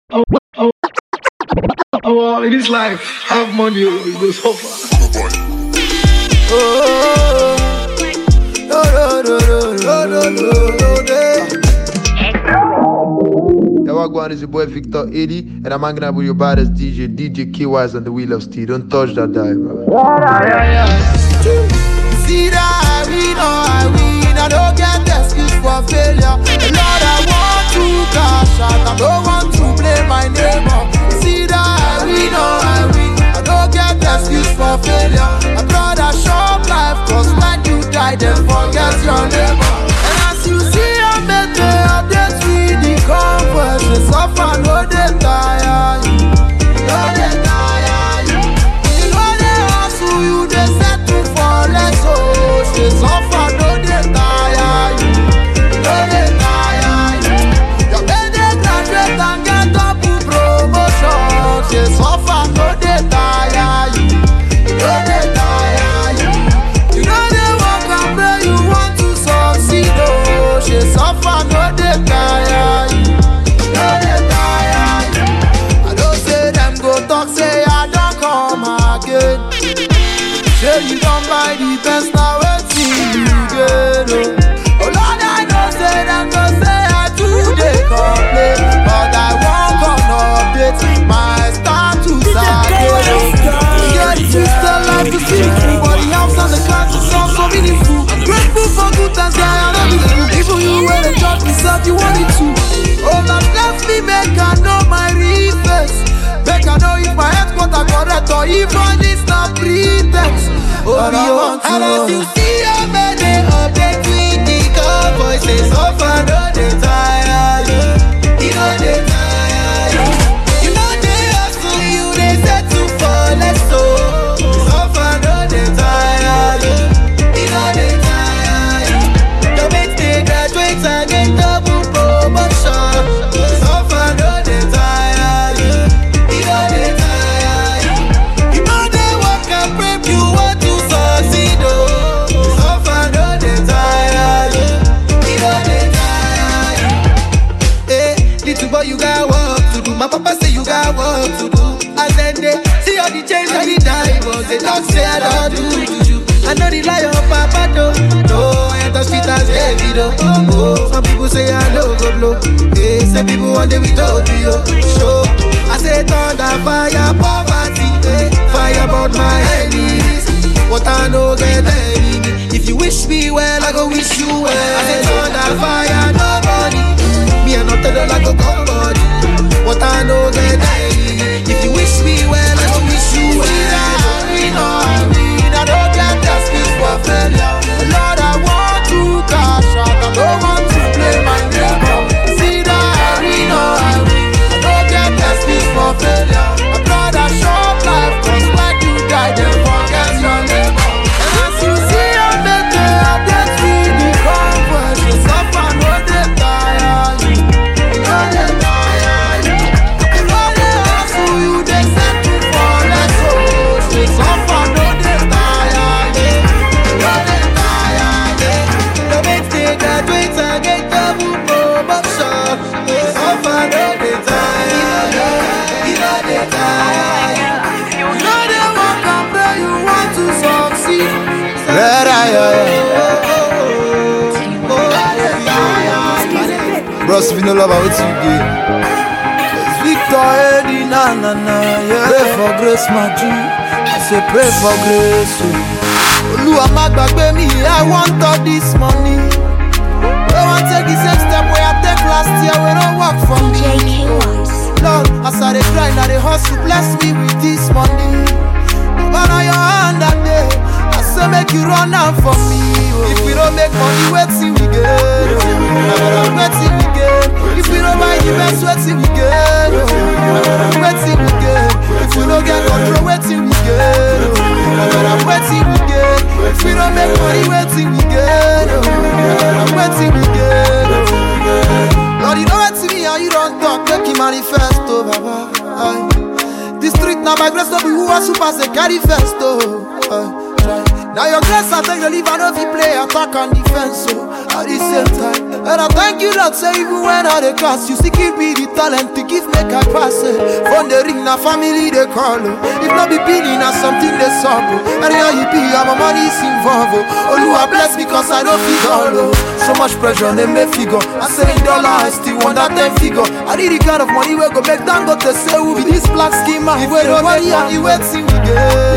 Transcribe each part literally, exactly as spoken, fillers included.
Oh, oh, oh, in this life, have money, you go so far. Oh, no, no, no, no, no, no, no, no. Yo, what going on? It's your boy Victor eighty, and I'm hanging out with your baddest D J, D J K Wise on the wheel of steel. Don't touch that dive, bro. Yeah, yeah, yeah. See that I win, oh, I win. I don't get excuse for failure. Lord, I want to cash out. I don't want to blame my neighbor. See that I win, oh, I win. I don't get excuse for failure. I brother short life, cause when you die, then forget your neighbor. And as you see, I made the updates with the converse. They suffer, no, they tire you. No, they tire you. You know they hustle you, they settle for less. So they suffer, no, they tire you. No, they tire you. You better graduate and get up to promotion. They suffer, no, they tire you. No, they tire you. You know they walk and pray, you want to succeed. Oh, they suffer, no, they tire you. No, they tire you. I don't say them go talk, say I don't come again. Say you don't buy the best, now wait till you get it. Oh Lord, I know say them go say I do they complain, but I won't come update my status again. Get used to life to see for the house and the cars to sound so meaningful. Grateful for good times, yeah, I know the people you wear the job yourself, you want it to. Oh Lord, bless me, make I know my real face. Make I know if my headquarter correct or even it's not pretext. Oh, you and as you see, I made it update with the cowboys. They suffer, no, they tire you. You know they tire you. You know they hustle you, they settle for less. So they suffer, no, they tire you. You know they tire you. Your mates, they graduate and get double promotion. They suffer, no, they tire you. You know they tire you. You know they work and prep, you want to succeed, oh. You suffer, no, they tire you. You know they tire you. Hey, little boy, you got work to do. My papa say you got work to do. And then they see all the change and the diamonds. They don't say I don't do juju. I know the lie of papa though. No, I ain't the street as heavy though. Oh, some people say I know go blow. Hey, some people want them without me, oh. Show. I say thunder, fire, poverty. Hey, fire about my enemies. What I know get enemy. If you wish me well, I go wish you well. I say thunder, fire, no money. Me I not tell you like a company. What I know get enemy. If you wish me well, I go wish you well. I know I mean, I don't get that speech for failure. Lord, I want to cash out. I don't want to play my neighbor. See that I mean, I mean, I don't get that speech for failure. I brother short life, cause like you die, then forget your neighbor. And as you see, I make the update with the converse. You suffer, no, they tire you. No, they tire you. You know they hustle you, they settle for less. So they suffer, no, they tire you. No, they tire you. The mates, they graduate and get double promotion. They suffer, no, they tire you. You know they tire you. You know they walk and pray, you want to succeed. Red eye, bros, if you no love, I will see you get. It's Victor Eddie, na na na, yeah. Pray for grace, my G. I say pray for grace. Oluwa ma gbagbe me, I want all this money. I want take the same step where I take last year, we don't work for me. D J K Wise. Lord, as I dey grind, I dey hustle, bless me with this money. But on your hand that day, I say make you run out for me. Oh. If we don't make money, wait till we get. Oh. Wait till we get. If we don't buy the best, wait till we get. Oh. Wait till we get. If we don't get control, wait till we get. Oh. Wait till we get. If we don't make money, wait till we get. Oh. Wait till we get. Oh. Lord, you know what to me, and you don't talk, make you manifest, oh, Baba. Aye. The street now my grace, no be who are super, say carry first, oh. Aye. Now your grace, I take the leave, I know if you play attack and defense, oh. at the same time. And I thank you, Lord, say even when I the cast, you still give me the talent to give make I pass it. From the ring, na family they call. If not be billing, na something they solve. And here you be, I'm a money's involved. Oh, you are blessed because I don't figure. So much pressure, they may figure. I say in dollar, I still want that ten figure. I need the kind of money where go back down, go to say who be this black schema. If we don't buy it, you wait till we get.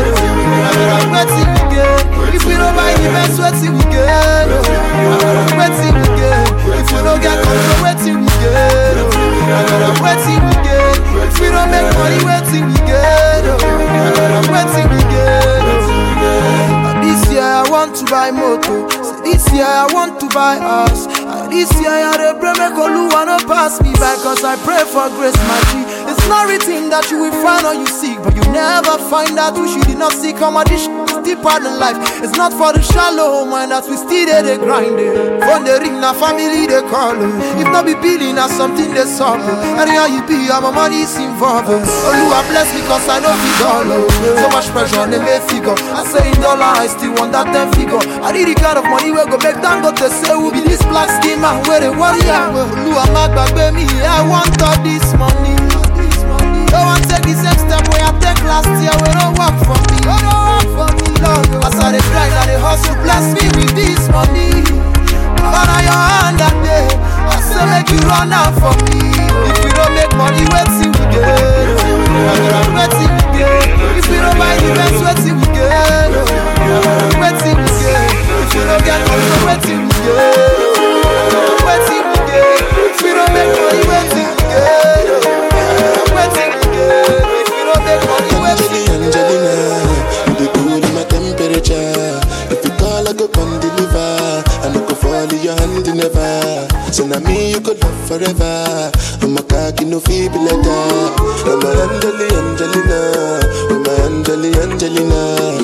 I'm waiting we get. If we don't buy the best, wait till we get. I'm waiting we get. If we don't get control, wait till we get. I'm waiting we get. If we don't make money, wait till we get. I'm waiting we get. This year I want to buy moto. This year I want to buy house. This year I had a pray make Oluwa no pass me by, cause I pray for grace, my G. It's not written that you will find or you seek, but you never find out which you did not seek. Come on, this shit is deeper than life. It's not for the shallow mind that we still there they grind it. From the ring, na family they call it. If not be billing, na something they solve. And here you be, I'm a money's involved. Oluwa bless me cause I know we dollar. So much pressure on the may figure. I say in dollar, I still want that ten figure. I need the kind of money where go back down, go to say who be this black scheme. Where the warrior, who am I back by me? I want all this money. Don't want to take the same step where I take last year. We don't work for me. Don't work for me, Lord. As I dey grind, I dey hustle, bless me with this money. But on your hand that day, I say make you run out for me. If we don't make money, wait till we get. Wait till we get. If we don't buy the best, wait till we get. Wait till we get. If we don't get money, wait till we get. Wait till we get. If we don't make money, wait till we get. Wait till we get. If we don't make money, wait till we get. Angelina, you the cool in my temperature. If you call, I go come deliver. I no go fall in your hand never. So now me you could love forever. I'm a cocky no feeble letter. I'm a Angeli Angelina, I'm a Angeli Angelina.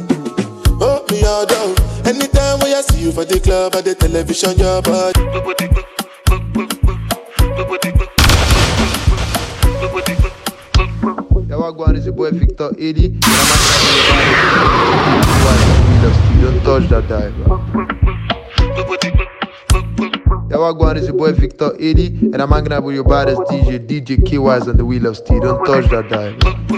Oh me all down. Anytime when I see you for the club or the television, your body. Yeah, what going on is your boy Victor eighty. And I'm actually don't touch that dive. Yeah, what going on is your boy Victor eighty. And I'm hanging out with your baddest D J, D J K Wise on the wheel of steel. Don't touch that dive.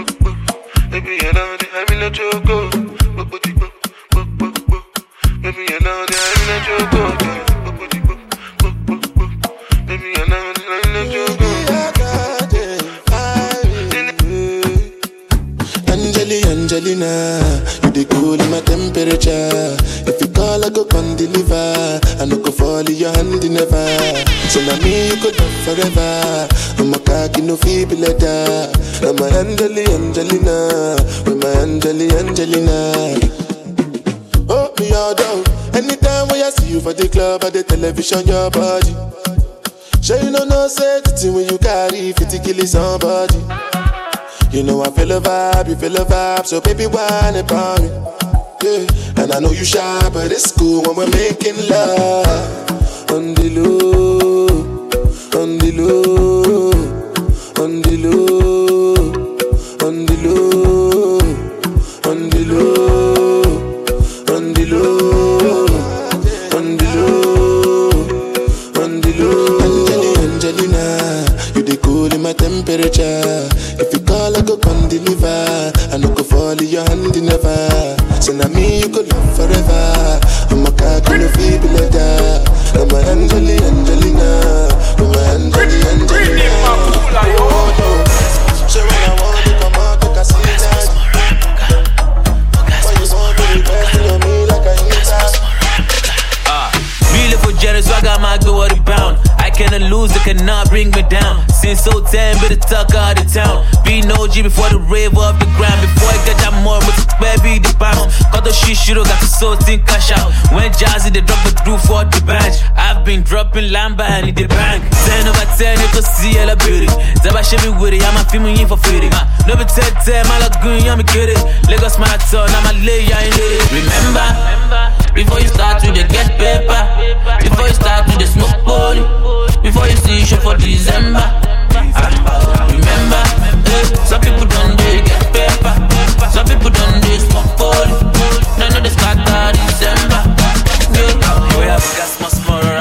Baby, you know that I'm not your go. Baby, you know that I'm not your go. Angeli, Angelina, you the cool in my temperature. If you call, I go come deliver. I no go fall in your hand never. So now me you could love forever. I'm a cocky no feeble letter. I'm a Angeli, Angelina, with my Angeli, Angelina. Oh, me all down. Anytime when I see you for the club or the television, your body. Sure you know no safety when you carry fifty killing somebody. You know I feel a vibe, you feel a vibe, so baby whine about me. Yeah, and I know you shy, but it's cool when we're making love. On the low, on the low, on the low, on the low, on the low. On the low, on the low, on the low. Angeli, Angelina, you the cool in my temperature. If you call, I go come deliver. I no go fall in your hand never. So now me you could love forever. I'm a cocky no feeble letter. I'm a Angeli, Angelina, I'm a Angeli, Angelina. So when I want to come out, I can see that. Beautiful, jealous, so I got my good word bound. I cannot lose, they cannot bring me down. Since so ten, better tuck out of town. Be no G before the rave off the ground. Before I get that more, but baby the bounce. Got the shit, shit, got the soul, think cash out. When Jazzy, they drop the groove for the badge. I've been dropping lamba and in the bank. ten over ten, you can see all the beauty. Zaba shit me with it, I'm a film in for fitting. No be ten, ten, my lagoon, I'm a kid. Lagos marathon, I'm a lay, I ain't it. Remember, before you start to the get paper. Before you start to the smoke poly. Before you see shit for December. I remember, eh, some people don't they get paper. Some people don't they smoke poly. None of the start of December. Yeah, we have gas much more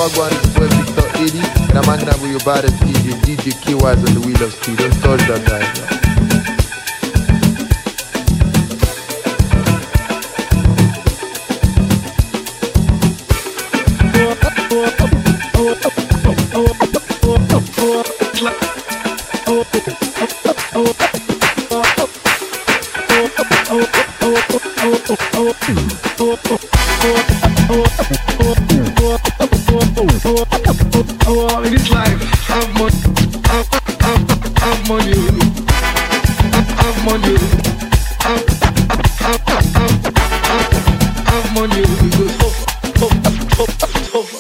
Wagwan is boy Victor eighty, and I'm hanging out with your baddest D J, D J K Wise on the wheel of speed. Don't touch that guy. Oh, in this life, have money, have, have, have money, have, have money, have, have, have, have, have, have money, go so far, so far, so far.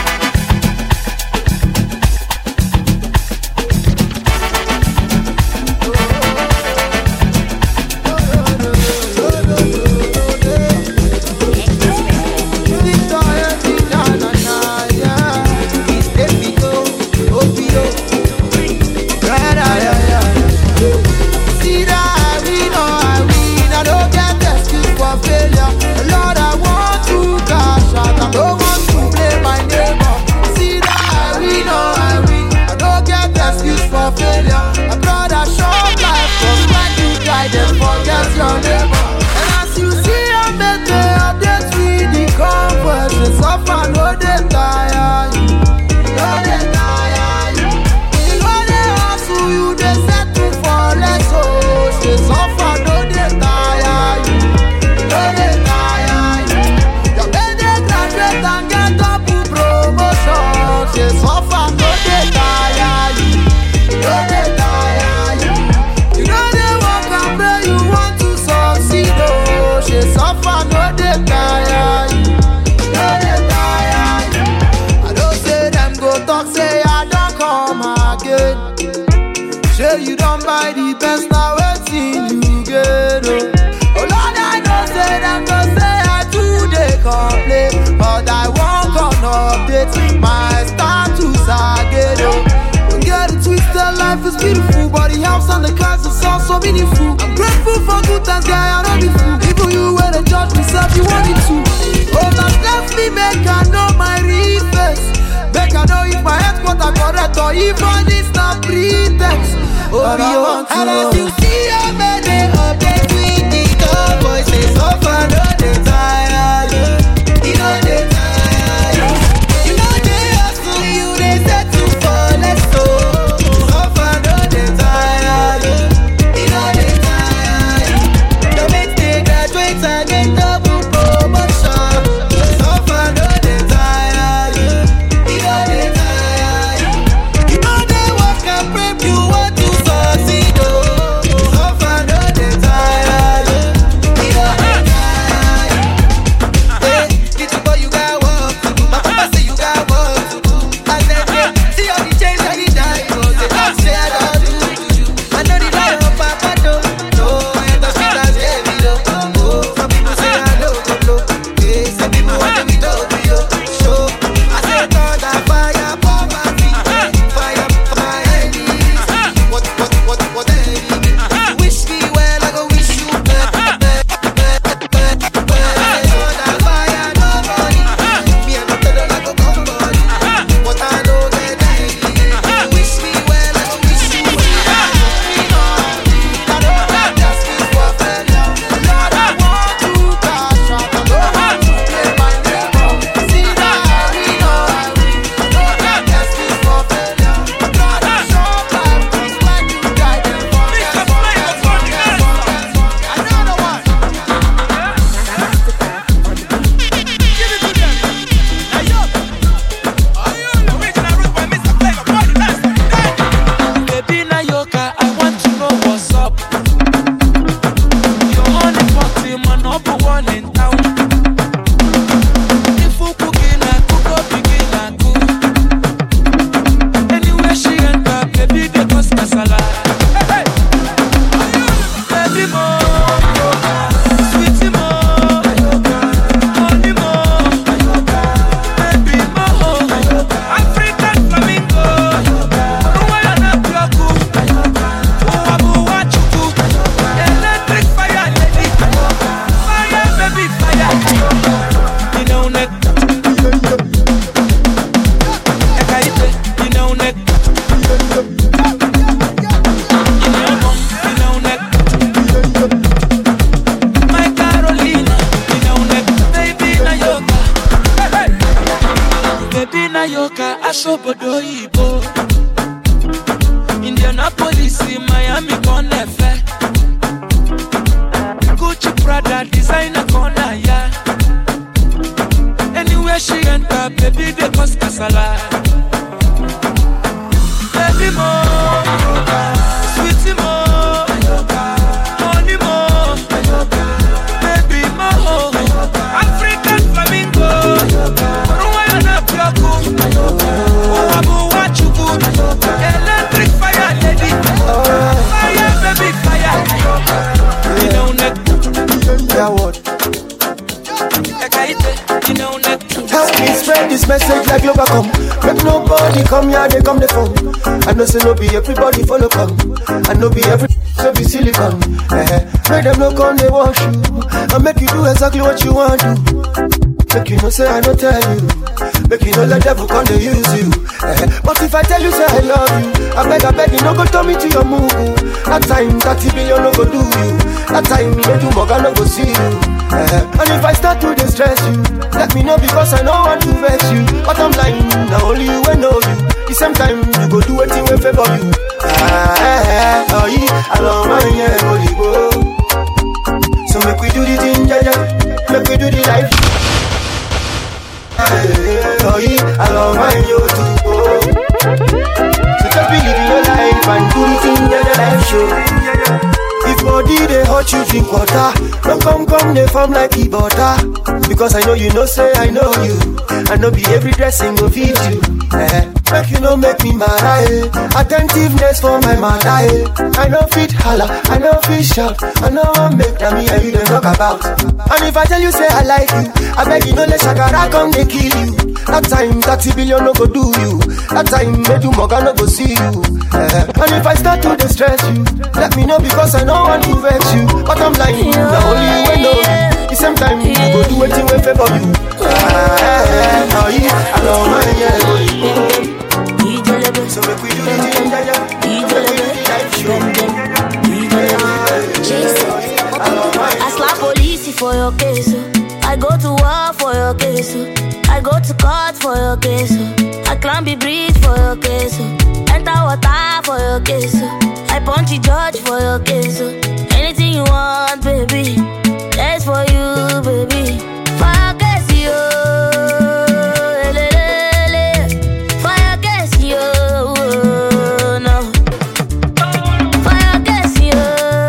You don't buy the best, now waiting you get. Oh, oh Lord, I know say them go say I do they complain, but I won't come update my status again. Oh, don't get it twisted, life is beautiful, but the house and the cars is also meaningful. I'm grateful for good times, guy, I don't be fool. Even you where the judge myself, you want it to. Oh, that left me make I know my real face. Make I know if my headquarter correct or even it's not pretext. Oh, you and as you see your baby update with the top voices so far, no they tired. You know they tired. You know they hustle, you they set to fall let's go. So far, no they tired. You know they tired. The mates they graduate and get double promotion. So far, no they tired. You know they tired. You know they work and prep you want to succeed. So far, no they tired. Asobodo Ibo, Indianapolis, Miami, Conefe, Gucci, Prada, designer corner, yeah. Anywhere she enter, baby, they cause casala. Baby mo, sweetie mo, honey mo, baby mo, African flamingo, Rwanda Pioku, Wabu Wachuku, electric fire lady, fire baby fire. You know that. Yeah, what? You know that. Help me spread this message like Globacom. Make nobody come here, they come the phone. I know say no be everybody follow come. I know be every so be silicon. Eh, make them no come they wash you. I make you do exactly what you want to. Make you no say I don't tell you. Make you no let devil come they use you. Eh, but if I tell you say I love you, I beg I beg you no go turn me to your move. That time thirty billion no go do you. That time you do more no go see you. Eh, and if I start to distress you, let me know because I don't want to vex you. But I'm lying, now only you will know you. The same time you go do anything will favor you. Ah, eh, oh yeah, I love my yeah, holy go. So make we do the thing, yeah, yeah. Make we do the life. Oh yeah, I love my yo to go. So just believe in your life and do the thing that the life show. If body they hurt you drink water, don't come come they form like e butter. Because I know you know say I know you. I know be every dressing will feed you. Eh, make you know make me mad. Eh. Attentiveness for my mother. Eh. I know fit holla, I know fit shout. I know I make them me and you they talk about. And if I tell you say I like you, I beg you no let Shakara come they kill you. That time thirty billion no go do you. That time make you Morgan no go see you. Eh. And if I start to distress you, let me know because I don't want to vex you. But I'm lying, now only you will know you. The same time you go do anything will favor you. Ah, oh yeah, I know my yeah. So make we do the thing, yeah, yeah. Make we do the life show. I slap police for your case. I go to war for your case. I go to court for your case. I climb the bridge for your case. Enter water for your case. I punch the judge for your case. Anything you want, baby, that's for you, baby. Fire case, yo. Fire case, yo. No. Fire case, yo.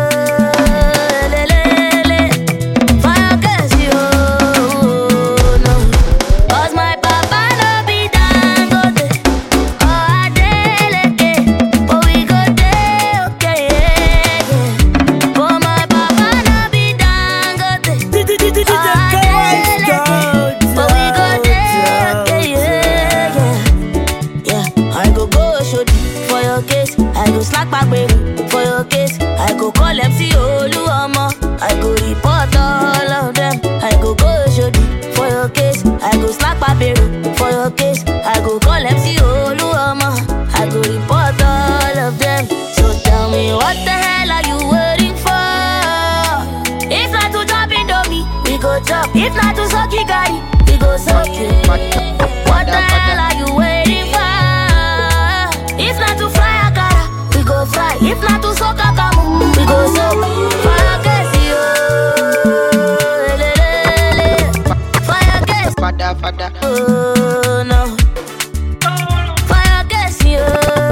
Fire case, yo. No. Cause my papa no be Dangote. Oh, I deleke. But we go there, okay, yeah. But my papa no be Dangote. Oh, I deleke. But we go there, okay, yeah, yeah. Yeah, I go go shoot for your case. I go slack back baby for your case. I go call M C Oluomo. I go report all of them. I go go shoot for your case. I go slack back baby for your case. I go call M C Oluomo. I go report all of them. So tell me what the hell are you waiting for? If not to chop Indomie, we go chop. If not to suck it, guy, we go suck it. What the hell are you waiting for? If not to fry akara, we go fry. If not to soak akamu, we go soak. Fire gas, yo. Fire gas, Fada, fada. oh no. Fire gas, yo.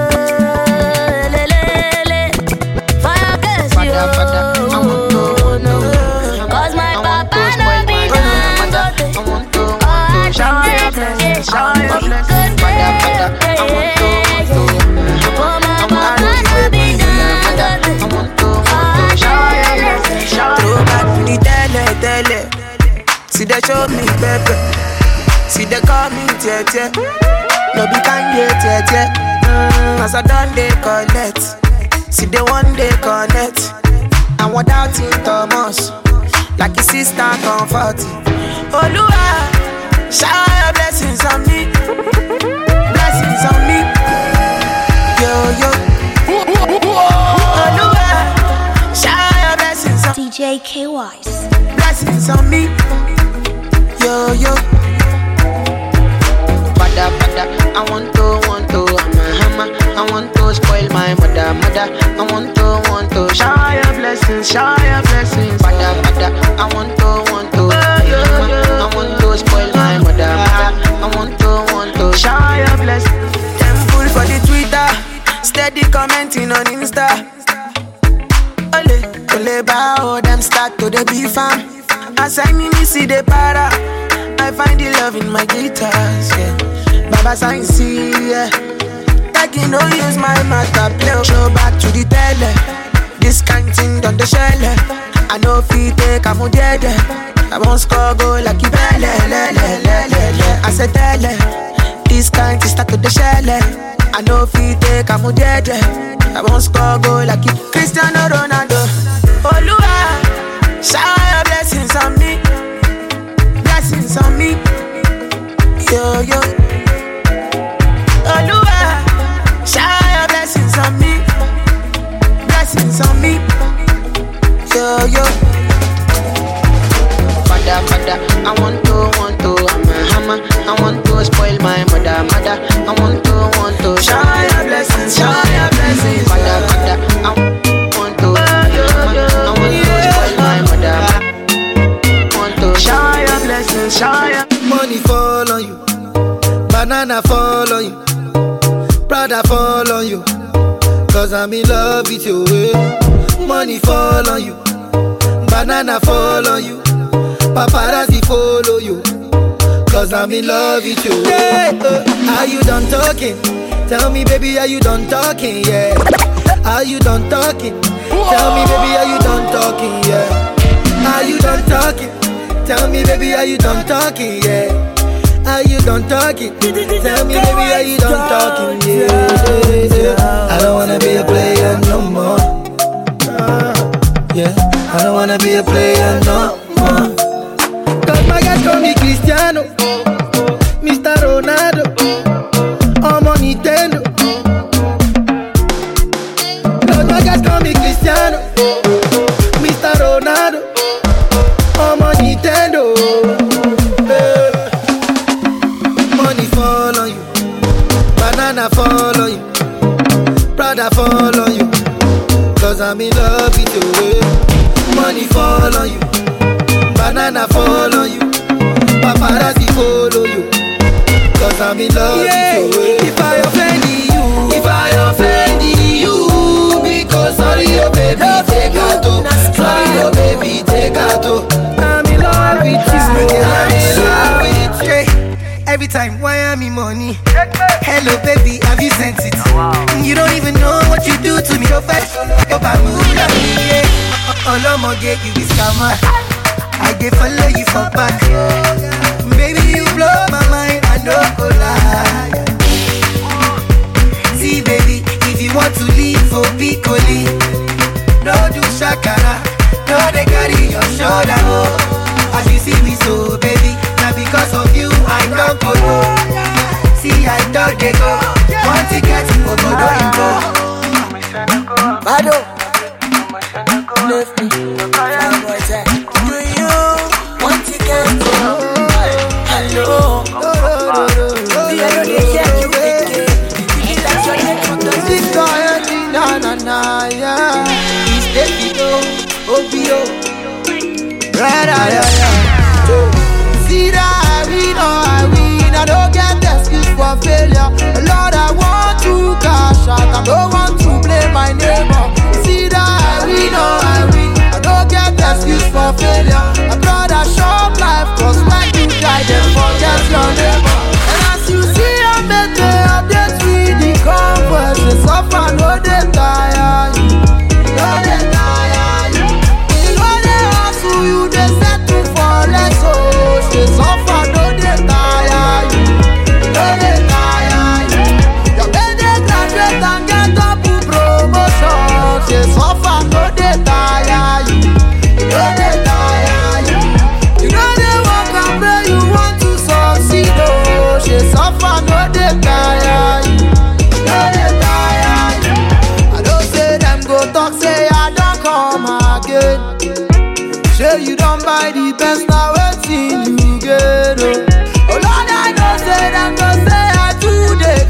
Fire gas, yo. Oh no. Cause my papa no be Dangote. Oh, I shower your blessings, shower your blessings. Fada, fada. I want to, for my papa no be Dangote. Oh, shower your blessings, shower your blessings. The tele, tele. See they show me pepper. See they call me Tete. No be Kanye Tete. Mm, as I done they collect. See they one day connect. And without it Thomas, like his sister comfort. Oluwa, shower your blessings on me. Blessings on me. Yo yo. Oluwa, shower your blessings on D J K Wise. blessings on me. Yo yo. Pada, pada, I want to, want to, I'm a hammer. I want to spoil my mother, mother. I want to, want to, shower your blessings, shower your blessings. Pada, pada, I want to, want to, I'm a hammer. I want to spoil my mother, mother. I want to, want to, shower your blessings. Temple for the Twitter, steady commenting on Insta. Ole, ole, bow, them start to the beef fam. As I me see the para, I find the love in my guitars, yeah. Baba sign see, yeah. Like you know use my master play. Show back to the tele. This kind thing done the shell. I know if you take a dead. I won't score go like you belle, le, le, le, le, le. I said tele. This kind thing start to the shell. I know if you take a dead. I won't score go like you Cristiano Ronaldo. Oluwa, shower your blessings on me. Blessings on me. Yo, yo. Oluwa, shower your blessings on me. Blessings on me. Yo, yo. Father, father, I want to, want to, I'm a hammer. I want to spoil my mother, mother. I want to, want to, shower your blessings, shower your blessings. Father, father, I want to, I'm a hammer. I want to spoil my mother, mother. Want to, shower your blessings, shower your. Money fall on you, banana fall on you, Prada fall on you, cause I'm in love with you. Money fall on you, banana fall on you, paparazzi follow you, cause I'm in love with you. Hey, uh, are you done talking? Tell me baby, are you done talking? Yeah. Are you done talking? Tell me baby, are you done talking? Yeah. Are you done talking? Tell me baby, are you done talking? Yeah. Are you done talking? Tell me baby, are you done talking? Yeah, yeah. I don't wanna be a player no more. Yeah, I don't wanna be a player no more. Cause my guys call me Cristiano, Mister Ronaldo, I'm on Nintendo. Cause my guys call me Cristiano, Mister Ronaldo, I'm on Nintendo. Yeah. Money fall on you, banana fall on you, Prada fall on you, cause I'm in love with you. Money fall on you, banana fall on you, paparazzi follow you, cause I'm in love yeah. with you. If I offend you, if I offend you, because sorry oh baby, take out to. Sorry oh baby, take out to. I'm in love with you, I'm in love with you. Every time, why am I money? Hello baby, have you sent it? You don't even know what you do to me. Go fast, go Bermuda, yeah. Olomo get you this camera. I dey follow you for back. Baby, you blow my mind, I no go lie. See baby, if you want to leave for Piccoli, no do shakara, no they carry your shoulder. Oh, as you see me so baby, now because of you I don't go no. See I don't they go, want to get go go do you go. Bado, left me, five boys there. Do you want to get go? Hello, see I don't get you again. You like your neck on the this guy, na na na yeah. He's steady go, obio, right right right. See that we know I win, I don't get excuse for failure. Lord, I want to cash out, I don't want to blame my neighbor. See that we know I win, I don't get excuse for failure. I brother short life, cause when you die, then forget your neighbor. And as you see, I make the updates with the converse. They suffer, no they tire you, no they tire you. You know they hustle you, they settle for less. Oh, they suffer, no they tire you, no they tire you. You better graduate and get up to promotion. They suffer, no they tire you, no they tire you. You know they walk and pray, you want to succeed. Oh, they suffer, no they tire you, no they tire you. I don't say them go talk, say I don't come again. Say you don't buy the best, now waiting you get. Oh, oh Lord, I don't say them go say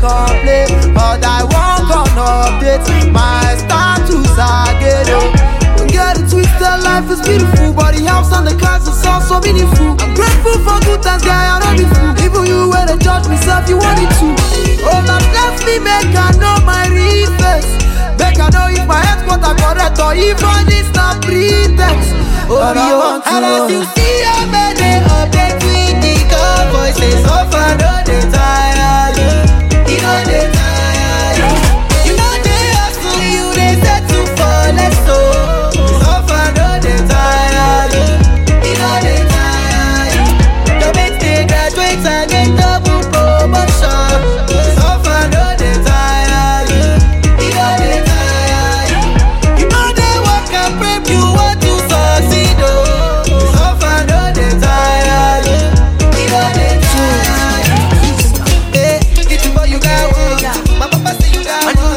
complain, but I won't gonna update my status again. Don't get it twisted, life is beautiful, but the house and the cars is also meaningful. I'm grateful for good times, guy, I don't be fool. Even you when they judge me, self, you want it too. Oh, that left me make I know my real face. Make I know if my headquarter correct or if I this not pretext. Oh, you want to. And as you see, I made it update with the good voices. So far, no, they tired. You know they tired. You know they hustle, you they set to fall. Let's go. So far, no, they tired. You know they tired. The mates they graduate and get double promotion. So far, no, they tired. You know they tired. You know they work and prep, you want to succeed. Oh, so far, no, they tired. You know they tired. Hey, get you, boy, you got one. My papa say you got one.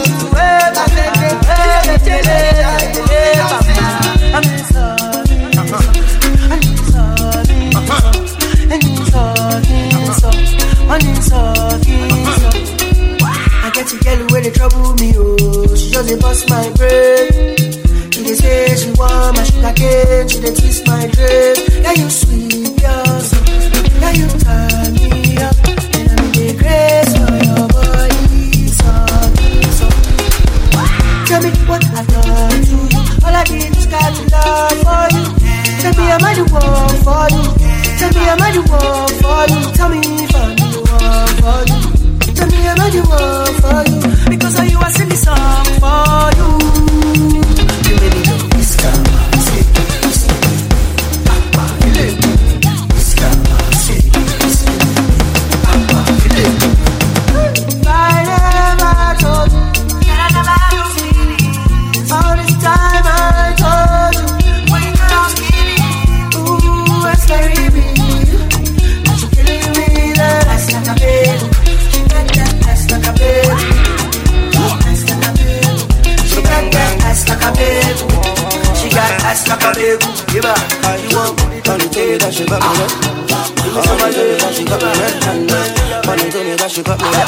I get to girl where they trouble me, oh. She just dey bust my brain. She dey say she want my sugar cane. She dey twist my drape. Yeah, you sweet, yeah, so. Yeah, you turn me up. And I'm in the grace for your body, so, so. Tell me what I've done to you. All I did is got to love for you. Tell me I'm the one for you. Tell me I'm the one for you. Tell me if I'm the one for you. Tell me I'm the one for you. Because of you I sing this song for you. You made me know this girl, say this. Papa, you live. This girl, say this. Papa, you live. If I never told you that I never had no feelings, all this time I told you when you girl skinny. Ooh, it's very real. But you're killing me, that ass like a baby. She got that ass like a baby. Ass like a baby. She got that ass like a baby. She got ass like a baby. Give her, you want me to tell you that she got me red. Somebody tell you that she got me red. Money tell me that she got me red.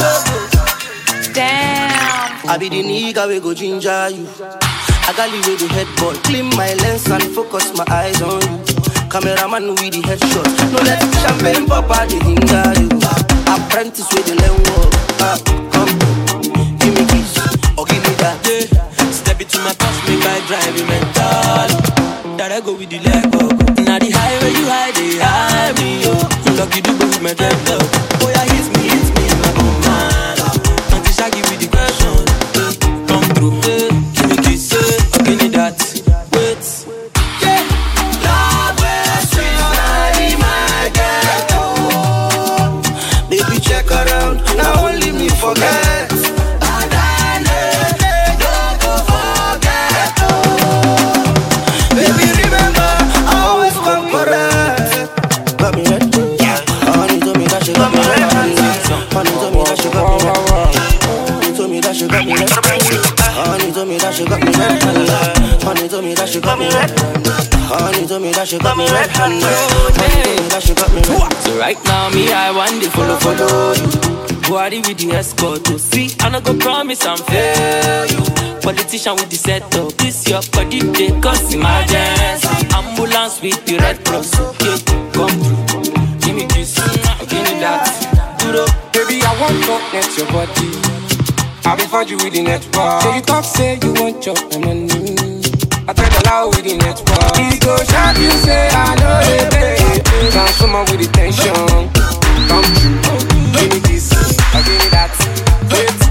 Damn. I be the nigga we go ginger you. I got the way the head boy. Clean my lens and focus my eyes on you. Cameraman with the headshot. No let champagne pop out the hinder you. Apprentice with the learn work. Ah, come, give me kiss or give me that. Yeah. Step into my past, make I drive you mental. That I go with the leg up. Now the highway you hide, they hide me, yo. Lucky to go with my dread up. Oh yeah, hit me, hit me, my own man. Until I give you the question. Come through, eh. Give me kiss, eh. Or give me that. Wait. Yeah. Love will sweet body, my girl. Baby, check around. Now only me forget. Honey told me that she got me red handed. Honey told me that she got me red handed. Honey told me that she got me red handed. Honey told me that she got me red handed. So right now, me, I want to follow, follow you. Body with the escort to see. I no go promise I'm fail you. Politician with the setup. This your body, they cause emergency. Ambulance with the red cross. Okay, come through. Give me this, give me that. Baby, I want to connect your body. I be find you with the network. So you talk, say you want your money. I tell the loud with the network. He go shot you, say I know it, baby. Transformer with the tension. Come through, give me this, I give me that. Wait.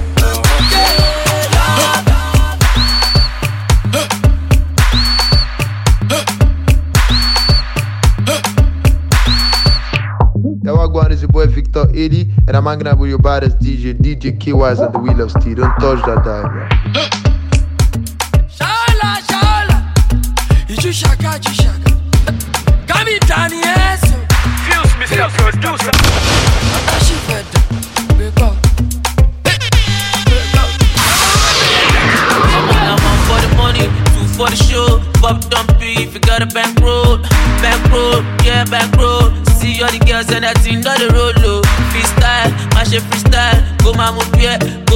Yo, Wagwan is your boy Victor eighty, and I'm hanging out with your baddest D J, D J K Wise and the Wheel of Steel. Don't touch that dial, bro. Shala, shala, you just shaka, just shaka. Come in, Danny, yes. Fuse me, Mister Producer. She fed up, wake up. I'm one for the money, two for the show. Bob Dumpy, if you got a back road, back road, yeah, back road. See all the girls and that thing on the road low. Freestyle, mash it freestyle. Go mamu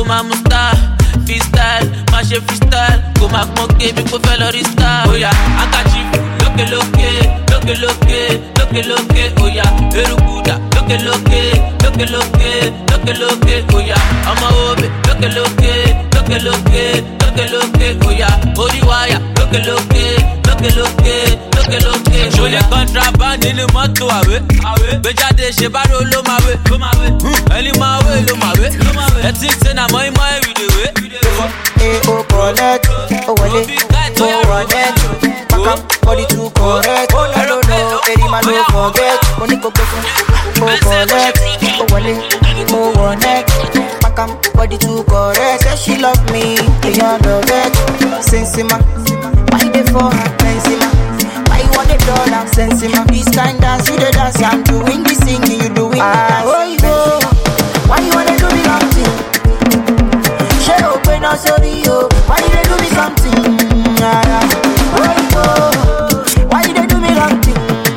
máa mú star. Freestyle, má ṣe freestyle. Kò máa pọ́n kébi kó fẹ́ lọ rí star. Oya, handkerchief, lókè lókè, lókè lókè, lókè lókè. Oya, erukuda, lókè lókè, lókè lókè, lókè lókè. Oya, ọmọ òbí, lókè lókè, lókè lókè, lókè lókè. Oya, orí wáyà, lókè lókè, lókè lókè, lókè lókè. Ṣolè contraband nínú mọ́tò àwé. Gbéjáde ṣe bá ro ló máa wé. Ẹni máa wé ló máa wé. Ẹ ti ń ṣe nà mọ́ ìmọ̀ ìrìndèwé. Hey, oh, collect, oh, wale, oh, wallet, pack up, body to correct. Oh, no, no, no, any man no forget. Money go go, oh, collect, oh, wale, oh, wallet, pack up, body to correct. Say she love me, beyond the vet. Sensima, why they for her, Benzema? Why you want a dollar, Sensima? This kind dance, you the dance, I'm doing this singing, you doing the dance. Oh, you go, why you wanna do me nothing? Open up, sorry, yo. Why did they do me something? Oh, yo. Why did they do me something?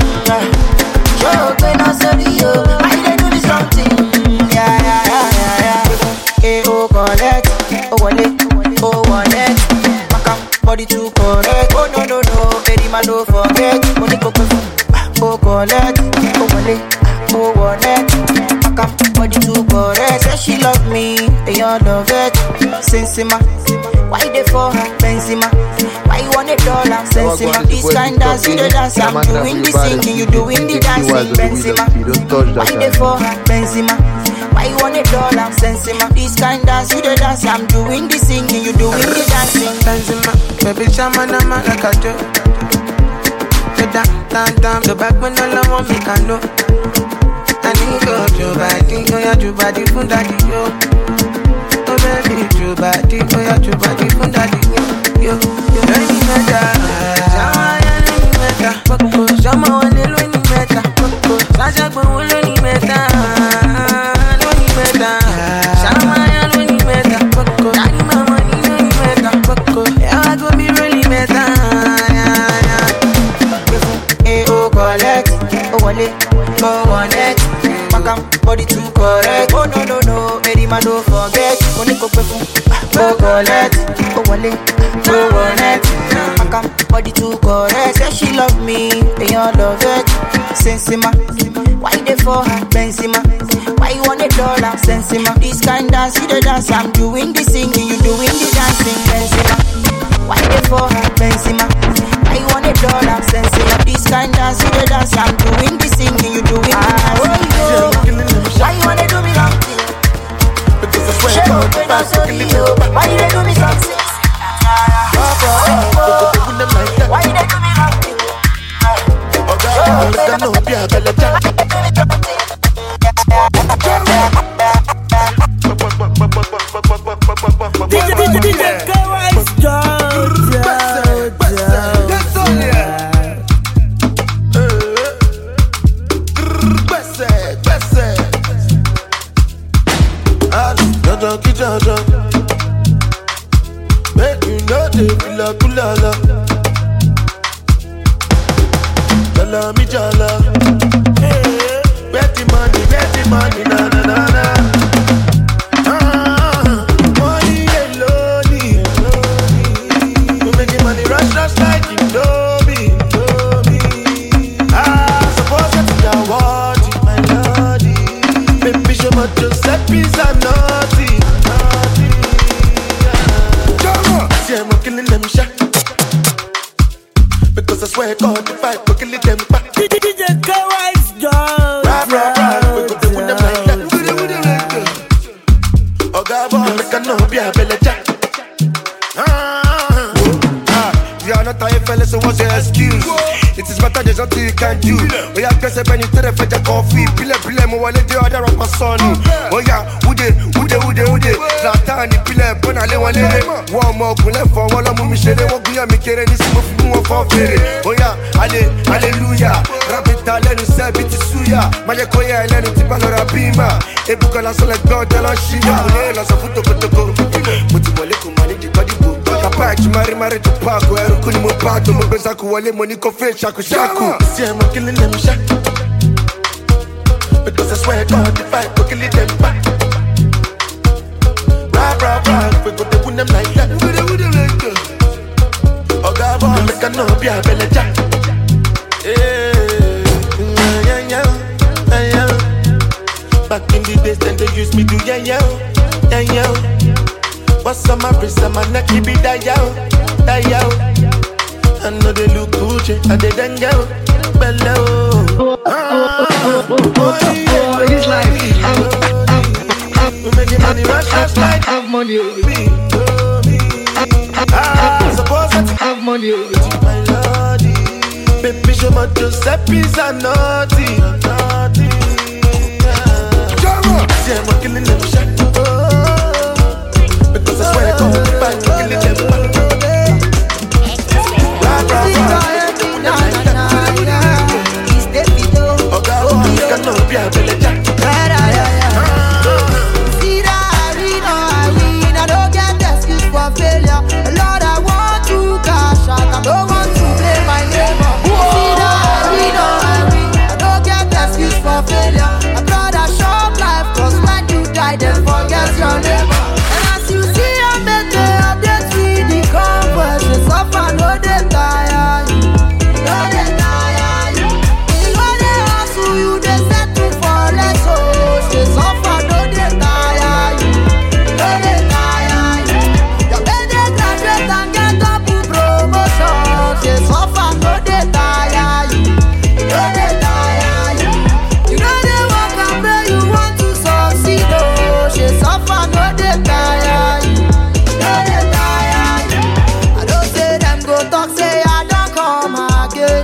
Open up, sorry, yo. Why did they do me something? Yeah, yeah, yeah, yeah, yeah. Hey, oh, collect, oh, wallet, oh, wallet. Pack up, body to correct. Oh, no, no, no, any man don't forget. Money go go, oh, collect, oh, wallet, oh, wallet. Pack up, body to correct. Say she love me, they all love it. Sensima, why they for her, Benzema? Why you want a dollar, Sensima? This kind dance, you the dance, I'm doing the singing, you doing the dancing, Benzema. Why they for her, Benzema? Why you want a dollar, Sensima? This kind dance, you the dance, I'm doing the singing, you doing the dancing, Benzema. Baby, chama na ma like a joke. The down, down, down, the back when all I want me can know. I need your body, go ya your body, fun daddy yo. Oh baby, your body, go ya your body, fun daddy yo. Yo, yo. Any matter, shama ya any matter, poko. Shama wale lo any matter, poko. Sasha gbo lo any matter, lo any matter. Shama ya lo any matter, poko. Daddy mama ni lo any matter, poko. Yeah, I go be really matter, yeah, yeah. Hey, oh collect, oh wale, oh wallet. Body too correct. Oh no no no, any man don't forget. Money go go, oh collect, oh wallet, oh wallet. Makam body too correct. Say she love me, they all love it. Sensima, why they for her, Benzema? Why you want a dollar, Sensima? This kind dance, you the dance, I'm doing the singing, you doing the dancing, Benzema. Why they for her, Benzema? Why you want a dollar, Sensima? This kind dance, you the dance, I'm doing the singing, you doing the dancing. Why you wanna do me something? Because I swear to God, if I fucking leave you, why you do me something? Why you do me something? Oh God, I know be a better job. D J D J D J K-Wise Georgia. That's all yeah. Junkie Jaja, make you know they feel like kulala. Jala mi jala, hey, betty money, betty money, na na na na. Ah, money alone, you making money rush rush like you know me, know me. Ah, suppose that you are wanting my lordy, baby show me just that piece of naughty. I'm killing them shot. Because I swear God, if I go kill them back. D J K-Wise Georgia. Rap, rap, rap, we go do them like that. Oh God, boy, make a no be a belly jack. Ah, you are not tired, fellas, so what's your excuse? It is better there's nothing you can do. Oh yeah, guess I penny to the fetch a coffee. Pile, pile, mo wale the other of my son. Oh yeah, ude, ude, ude, ude. Zlatani, pile, bona le wale. One more, pule for one of me shade. What we are making this move for fairy. Oh yeah, alle, hallelujah. Rapita, let us say bit suya. Majakoya, let us tip on a bima. Ebuka la sola god, la shia. La safuto kotoko. But you wale kumani di body book. Kapachi mari mari to park. Where kuni mo pato mo benza kuwale money kofe shaku shaku. See I'm killing them shot. Because I swear God if I go kill them back. Rap bra bra, we go to win them like that. We go to win them like that. Oh God, boy, make a no be a belly jack. Yeah, yeah, yeah, yeah. Back in the days, then they used me to yeah, yeah, yeah, yeah. What's on my wrist, on my neck, keep it that yeah, that yeah. I know they look Gucci, I did then yeah, bello. Oh, oh, oh, oh, oh, it's like we making money, rush, rush, like have money. Ah, suppose I have money. My lordy, baby, show my Giuseppe's a naughty, naughty. See, I'm killing them shot. Oh, because I swear I come to fight, killing them back. Rah, rah, rah. Oh, God, oh, I can't know, be a belly jack. See that I win, oh, I win. I don't get excuse for failure. Lord, I want to cash out. I don't want to blame my neighbor. See that I win, oh, I win. I don't get excuse for failure. I brother short life, cause when you die, then forget your neighbor. And as you see, I'm better, update with the converse. They suffer, no, they tire you. No, they tire you. You know they hustle you, they settle for less. Oh, they suffer, no, they tire you. No, they tire you. You better graduate and get up to promotion. They suffer, no, they tire you. No, they tire you. You know they work and pray, you want to succeed. Oh, they suffer, no, they tire you. No, they tire you. I don't say them go talk, say I don't come again.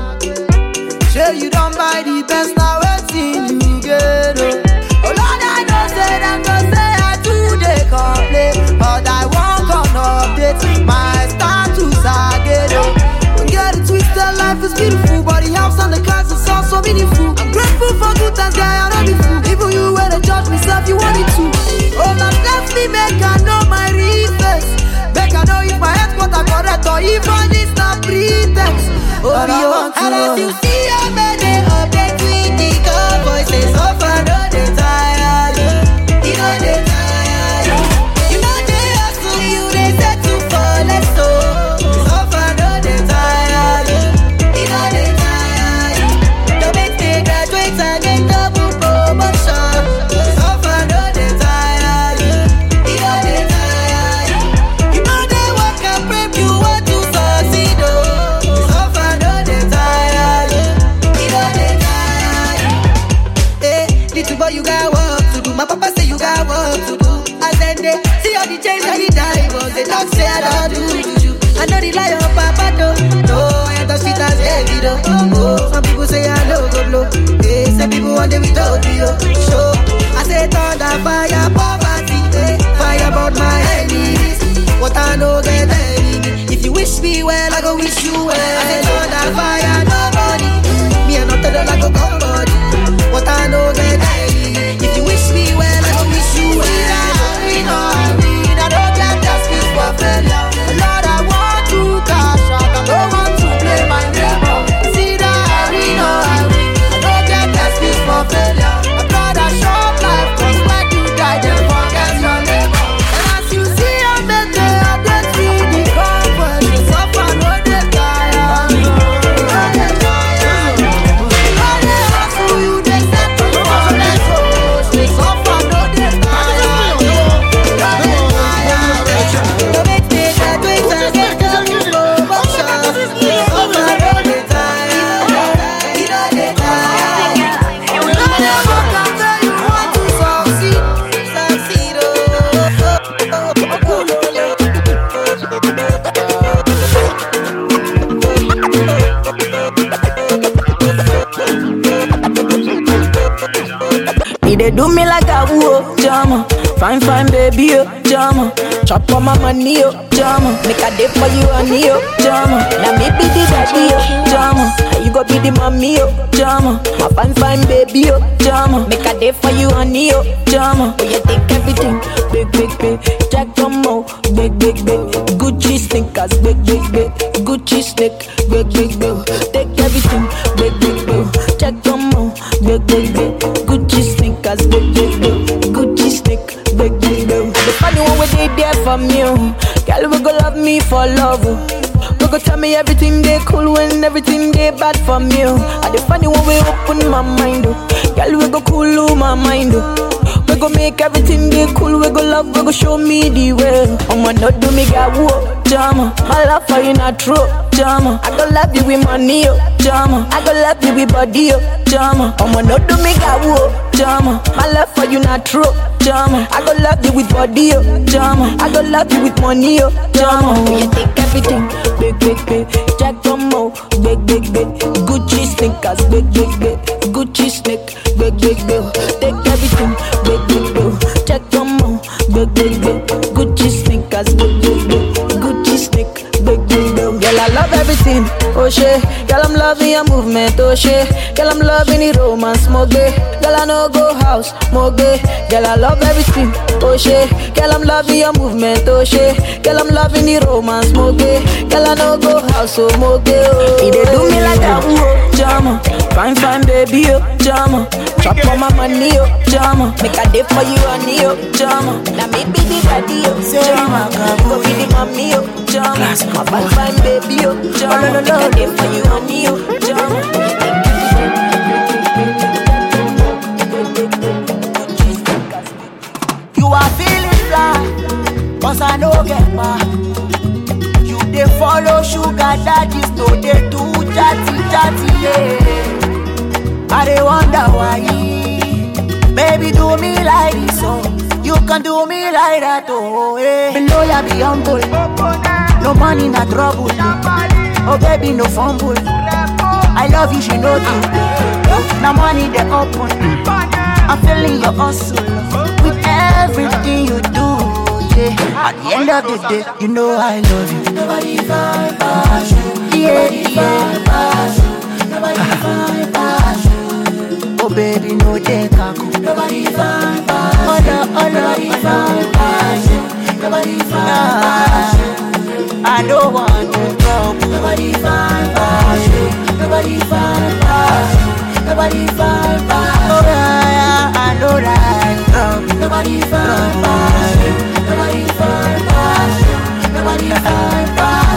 Sure you don't buy the best, now waiting you get. Oh, oh Lord, I don't say them go say I do they complain, but I won't come update my status again. Oh, don't get it twisted, life is beautiful, but the house and the cars is also meaningful. I'm grateful for good times, guy, I don't be fool. Even you where they judge me, self, you want it too. Oh, now bless me, make I know my reasons. Make I know if my headquarter correct or even it's not pretext. Oh, yo, and as you see, I made it update with the good voices. So far, no, they tire you. You know they tire you. You know they hustle you, they set to fall less so. So far, no, they tire you. You know they tire you. Don't make me graduate and get double promotion. So far, no, they tire you. You know they tire you. You know they work and prep you want to succeed. Oh, so far, no, they tire you. You know they tire you. Hey, little boy, you got work to do. My papa say you got work to do. And then they see all the change and the diamonds. They talk say I don't do you. I know the lie of papa though. No, I ain't the sweet as heavy though. Oh, some people say I know go blow. Hey, some people want them without me. Oh, show. I say thunder, fire, poverty. Hey, fire about my enemies. What I know get enemy. If you wish me well, I go wish you well. I say thunder, fire, no money. Me and not tell I go come body. What I know get enemy. If you wish me well, I go wish you well. I know, I mean, I don't get excuse for failure. Lord, I want to cash out. I don't want to play my neighbor. See that I win, oh, I win. I don't get excuse for failure. I brother short life, cause when you die, then forget your neighbor. And as you see, I'm better, I'm dead to the comfort. You suffer, no, they tire. No, they tire. No, they hustle you, they set to fall less. Oh, they suffer, no, they tire. No, they tire. Don't make me graduate and get double promotion. They suffer, no, they tire. You know they tire. You know they work and pray, you want to succeed. Succeed, He dey do me like a woo, jama. Fine, fine, baby, oh, jama. Chop on my money, oh, jama. Make a day for you, honey, oh, jama. Now me be the daddy, oh, jama. You go be the mommy, oh, jama. My fine, fine, baby, oh, jama. Make a day for you, honey, oh, jama. Oh, you take everything, big, big, big. Jack Tomo, big, big, big. Gucci sneakers, big, big, big. Gucci sneak, big, big, big. Take everything, big, big, big. Jack Tomo, big, big, big. Gucci sneakers, big, big, big. Gucci sneak, big, big, big. The funny one with the me there from you. Girl, we go love me for love. We go tell me everything they cool when everything they bad from you. I the funny when we open my mind. Girl, we go cool my mind. We go make everything they cool. We go love, we go show me the way. I'ma not do me got whoa, drama. My love for you not true, drama. I go love you with money, oh, drama. I go love you with body, oh, drama. I'ma not do me got whoa, drama. My love for you not true, drama. I go love you with body, oh, drama. I go love you with money, oh, drama. You take everything, big, big, big. Jack Domo, big, big, big. Gucci sneakers, big, big, big. Gucci sneak, big, big, big. Take everything, big, big, big. Jack Domo, big, big, big. Gucci sneakers, big, big, big. Gucci sneak, big, big, big. Girl, I love everything, oh shit. Girl, I'm loving your movement, oh shit. Girl, I'm loving the romance, more gay. Girl, I know go house, more gay. Girl, I love everything, oh shit. Girl, I'm loving your movement, oh shit. Girl, I'm loving the romance, more gay. Girl, I know go house, oh more gay. Oh, he they do me like that, oh, drama. Fine, fine, baby, oh, drama. Chop on my money, oh, drama. Make a day for you, honey, oh, drama. Now me be the daddy, oh, drama. Go be the mommy, oh, drama. My fine, fine, baby, oh, drama. Make a day for you, honey, oh, drama. You are feeling fly, cause I know get back. You they follow sugar daddies, no they do chatty chatty, yeah. I they wonder why, baby do me like this, oh. You can do me like that, oh, yeah. Below ya be humble, no money, no trouble. Oh baby, no fumble. I love you, she know you. Now money they open. I'm feeling your hustle with everything you do, yeah. At the end of the day, you know I love you. Nobody find passion. Yeah, yeah. Nobody find passion. Oh baby, no they kaku. Nobody find passion. Oh no, oh no, nobody find passion. Nobody find passion. I don't want to trouble. Nobody find passion. Nobody find passion. Nobody find passion. Oh yeah, I know that. Um, nobody find passion. Nobody find passion. Nobody find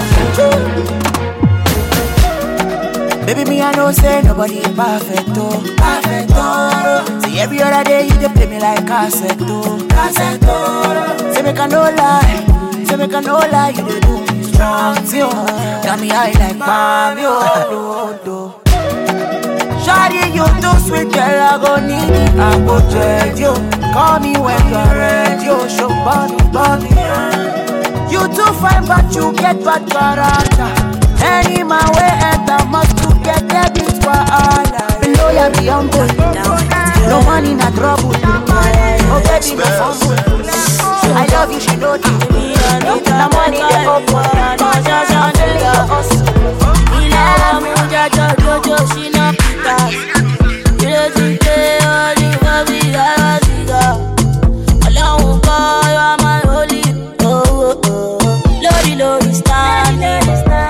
passion. Baby, me I know say nobody perfect, oh, perfect, oh. See every other day you dey play me like cassette, oh, cassette, oh. Say make I no lie, say make I no lie, you dey do me strong, see oh. Got me high like palm, yo, do, do. Shawty, you too sweet, girl, I go need it, I go check you. Call me when you're ready, yo, show bunny, bunny. You too fine, but you get bad character. Any my way at the must to get that bitch for all I below ya be humble. No money, no trouble. Oh baby, no fumble. I love you, she know you. No money, they open. I'm feeling your hustle. Ila muja jojo she no pitas. You don't say all you for me, I was eager. Alone call you are my holy. Oh oh oh. Lori lori standing.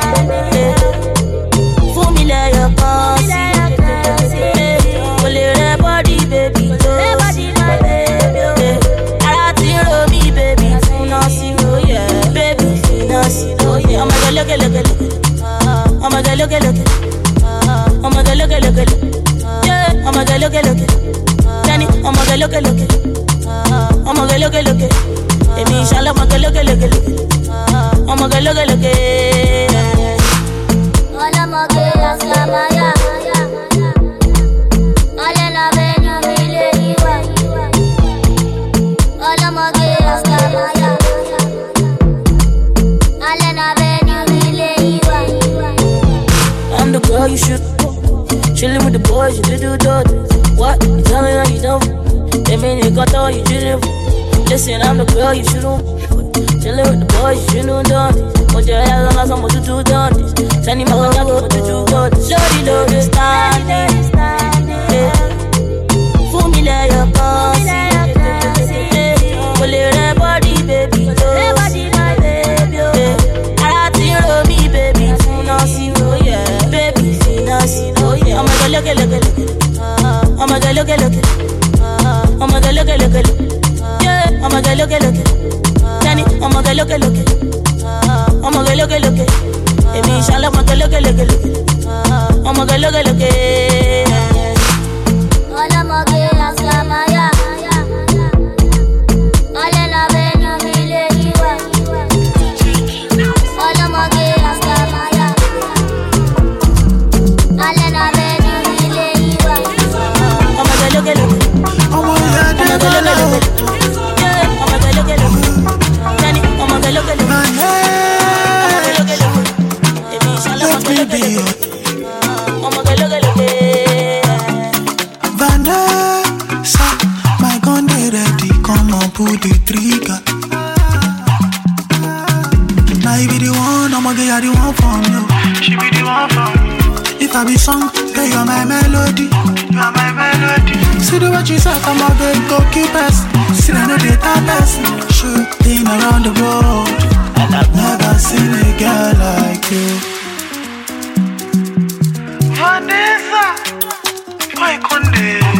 For me let your bossy. Pull your body baby. Body my baby. I tell me baby. No see no yeah. Baby no see no yeah. I'ma go look look look. Oh my God, look at look at. Oh my God, look at look at. Yeah. Oh my God, look at look at. Danny. Oh my God, look at look at. Oh my God, look at look at. Baby, inshallah, oh my God, look at look at. Oh my God, look at look at. Hola, my girl, I'm Samaya. Hola, na benu mile iwa. Hola, my girl, I'm Samaya. Hola, na benu mile iwa. I'm the girl you should. Chillin' with the boys, you do do. What? You tell me how you don't. They mean you got all you didn't. Listen, I'm the girl you shouldn't. Chillin' with the boys, you shouldn't do. Put your head on us, I'm what you do done. Send him out, I'm what you do good. Lordy, Lordy, standing. For me, let your boss. Pull your body, baby. Body, my baby. I tell me, baby. No, see, no, yeah. Baby, no, see, no, yeah. Oh my God, look at, look at, look at. Oh my God, look at, look at. Oh my God, look at, look at. Yeah. I'ma get look look. Danny, I'ma get look look. I'ma get look look. Emi inshallah, I'ma get look look look. I'ma get look look. All I'ma get is Samaya. All I'ma get is Milewa. All I'ma get is Samaya. All I'ma get is Milewa. I'ma get look look. I'ma get look look. Yeah, I'ma get look look. Danny, I'ma get look look. Let me be your Vanessa, my gun dey ready, come on, pull the trigger. Now you be the one, I'ma get you the one from you. She be the one from me. If I be song, girl, you're my melody. You're my melody. See the way she said, I'ma get go keep us. See I know the type person. Shooting around the world, and I've never seen a girl like you. Vanessa, why couldn't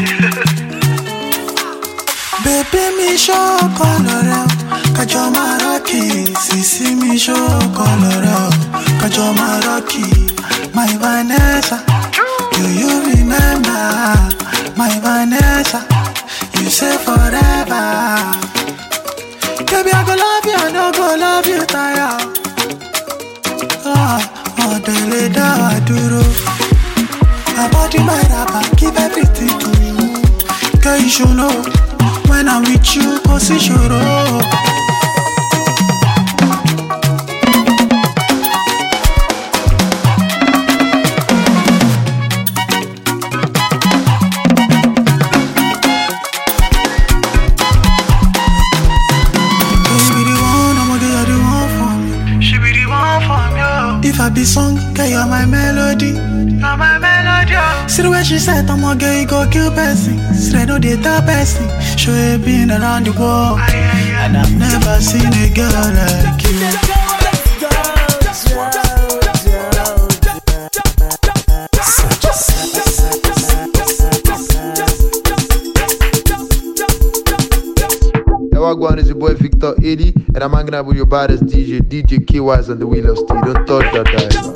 baby, me show color, Kajo Maraki, Sisi me show color, Kajo Maraki, my Vanessa. Do you remember my Vanessa? You say forever. Baby, I go love you, I don't go love you, tire. Ah, oh, the leader, I do. My body, my rapper, give everything to you. Girl, you should know, when I'm with you, cause you should know. If I be song, girl, you're my melody. You're my melody. See the way she said, I'm a girl, you go kill person. See I know they top person. Show you been around the world, and I've never seen a girl like you. Wagwan is your boy Victor eighty, and I'm hanging out with your baddest D J, D J K-Wise on the Wheel of Steel. Don't touch that dial.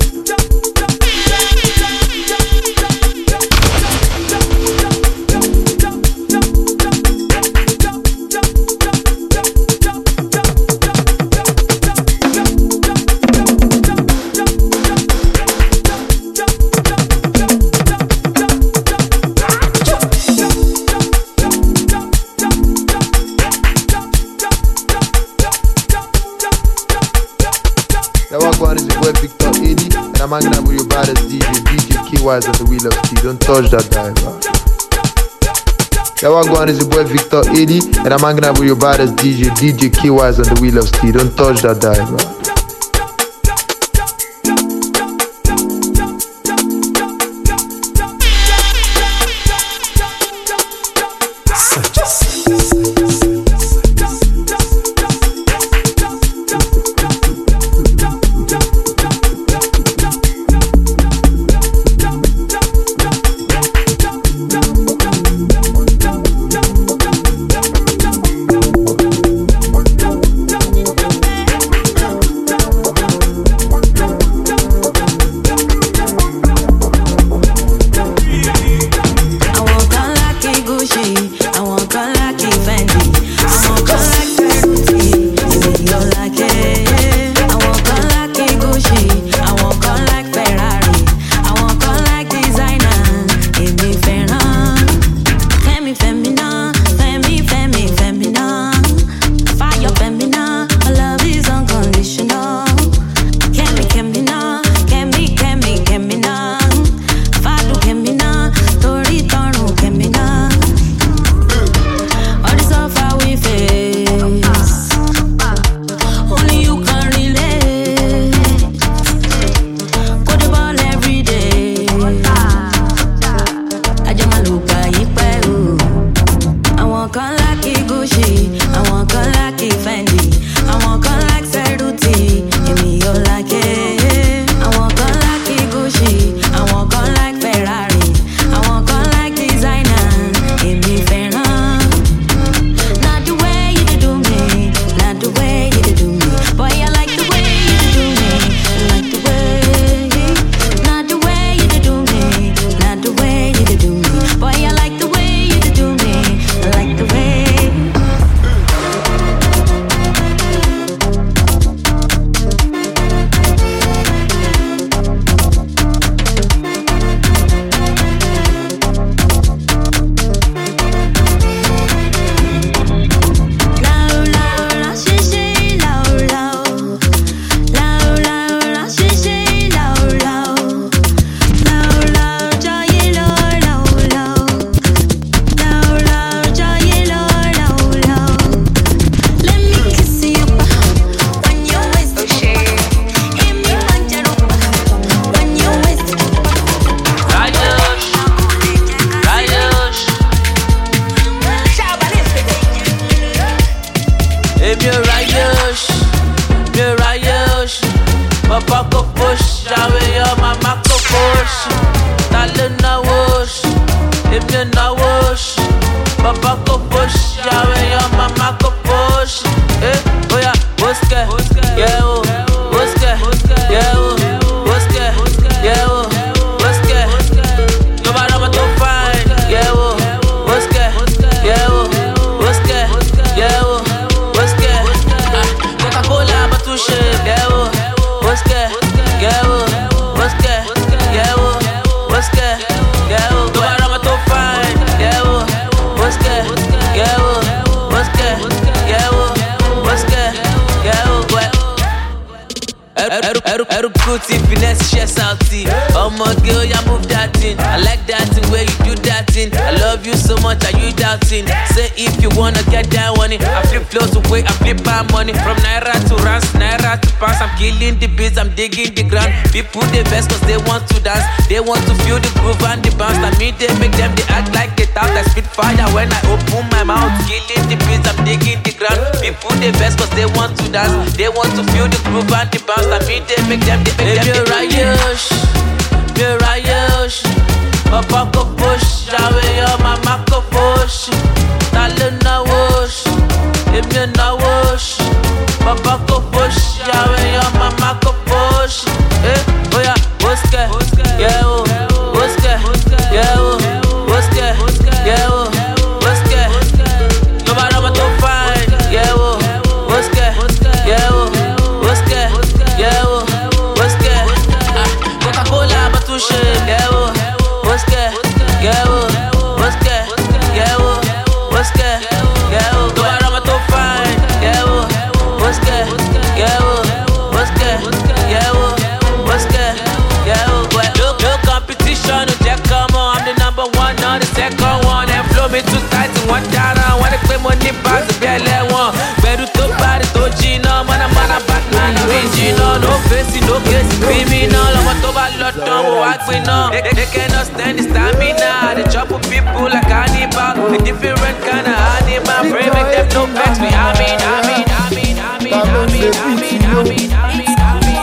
I'm hanging out with your baddest D J, D J K-Wise on the Wheel of Steel. Don't touch that diver. Yeah, Wagwan is your boy Victor eighty, and I'm hanging out with your baddest D J, D J K-Wise on the Wheel of Steel. Don't touch that diver. no wash. Papa go push, yeah, when your mama go push. Eh, oh yeah, what's that? Yeah, oh, what's that? Yeah, oh, what's that? Yeah, oh, what's that? No matter what you find, yeah, oh, what's that? Yeah, oh, what's that? Yeah, oh, what's that? Ah, Coca-Cola, but too shit, yeah, oh, what's that? Yeah, oh, what's that? Yeah, oh, what's that? Yeah, oh, no matter what you find, yeah, oh, what's that? Yeah, oh, what's that? Yeah, oh, what's that? Yeah, oh, what? Every good finesse, chest out tea. Oh my girl, you move that thing. I like that thing where you do that thing. I love you so much, are you doubting? Say if you wanna get down on it. I flip flows away, I flip my money. From Naira to Rans, Naira to Pounds. I'm killing the beats, I'm digging the ground. People they best cause they want to dance. They want to feel the groove and the bounce. I mean they make them, they act like it out. I spit fire when I open my mouth. Killing the beats, I'm digging the ground. People they best cause they want to dance. They want to feel the groove and the bounce. I mean they make them, they make them. You're right, yes. You're right, yes. Papa go push, away your mama go push. Talent na wash, if you na wash. Papa go push, away your mama go push. Eh, oh yeah, what's that? Yeah, oh, what's that? Yeah, oh, what's that? Yeah, oh, what's that? No matter what you find, yeah, oh, what's that? Yeah, oh, what's that? Yeah, oh, what's that? Ah, Coca-Cola, but too shit, yeah, oh, what's that? Yeah, oh, what's that? Yeah, oh, what's that? Yeah, oh, no matter what you find, yeah, oh, what's that? Yeah, oh, what's that? Yeah, oh, what's that? Yeah, oh, what? No, no competition, no jack, come on, I'm the number one, not the second one. And flow me too tight in one down, I wanna play money, pass the belly one. Better to body, to Gino, man, I'm on a Batman, I'm in Gino. No face, no case, criminal, I'm a total lot, don't walk with no. They, they cannot stand the stamina, they chop with people like cannibal. A different kind of animal, pray make them no vex me. I mean, I mean, I mean, I mean, I mean, I mean, I mean, I mean, I mean.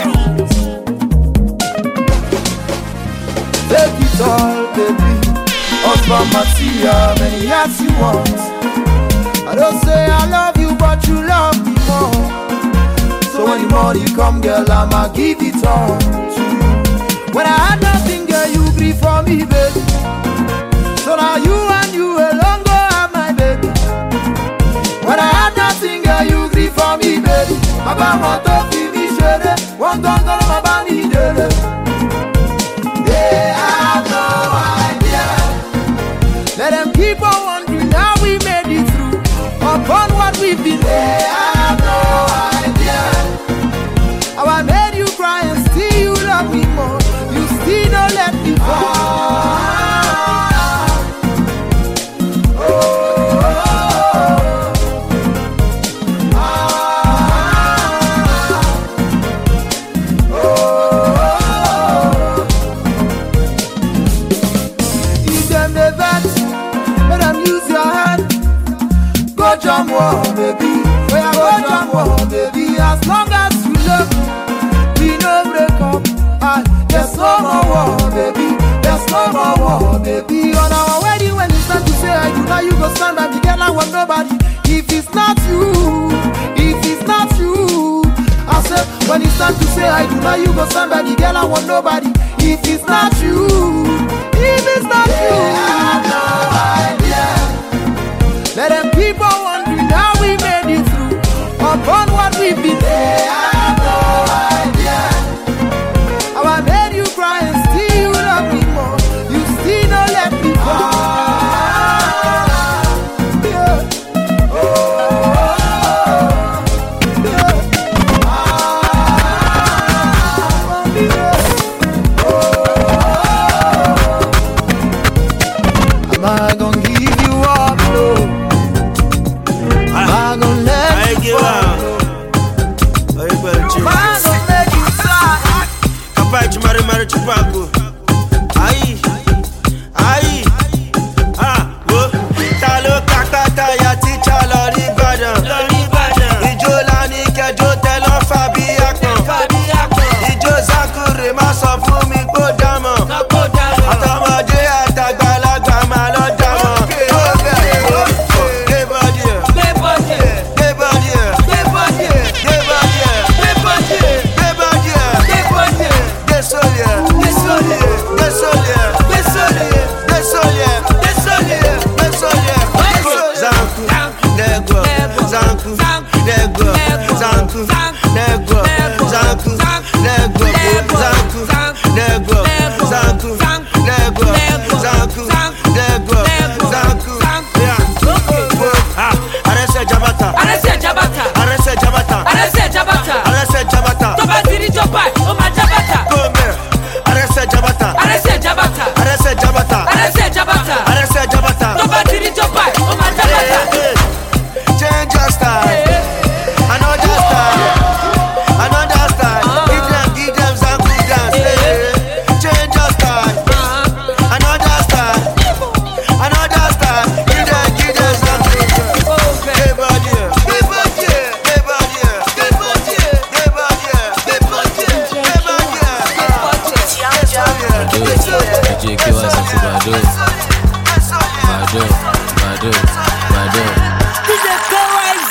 Take it all, baby. Husband material, many years you want. I don't say I love you, but you love me more. So when the money come, girl, I'ma give it all to you. When I had nothing, girl, you grieve for me, baby. So now you and you alone go have my baby. When I had nothing, girl, you grieve for me, baby. Papa want to finish it, one don't go to my body, baby. They have no idea. Let them keep on wondering how we made it through. Upon what we've been, they have no idea. How I made you cry and still you love me more. You still don't let me fall. Jam war, baby. We are go jam war, baby. As long as you love me, we no break up. And there's no more war, baby. There's no more war, baby. On our wedding, when it's time to say I do, now you go stand by me, girl. I want nobody. If it's not you, if it's not you, I said when it's time to say I do, now you go stand by me, girl. I want nobody. If it's not you, if it's not you, I have no idea. Let them keep on wondering how we made it through. Upon what we've been, they have no idea. How I made you cry and still you love me more. You still don't let me go. Yeah. Oh, am I gonna give you up, no? I'm gonna let you fall. I'm gonna make you fly. Capaz de mare mare te pago. Aí, aí, ah, wo. Ta lo kakata ya ti cha lórí Ìbàdàn. Lórí Ìbàdàn. Ijó lani kẹjọ tẹlọ fàbí akàn. Fàbí akàn. Ijó Zakure má sọ fún mi kó dámọ̀. Àtọmọdé àtàgbàlagbà má lọ say Jabata. Nobody need to buy. Oh my Jabata. Change your style. Another style. Another style. Give them, give them some good dance. Change your style. Another style. Another style. Give them, give them some good dance. Hey, body. Hey, body. Hey, body. Hey, body. Hey, body. Hey, body. Hey, body. D J Kiwas àti Bado. Bado. Bado. Bado. D J Kiwas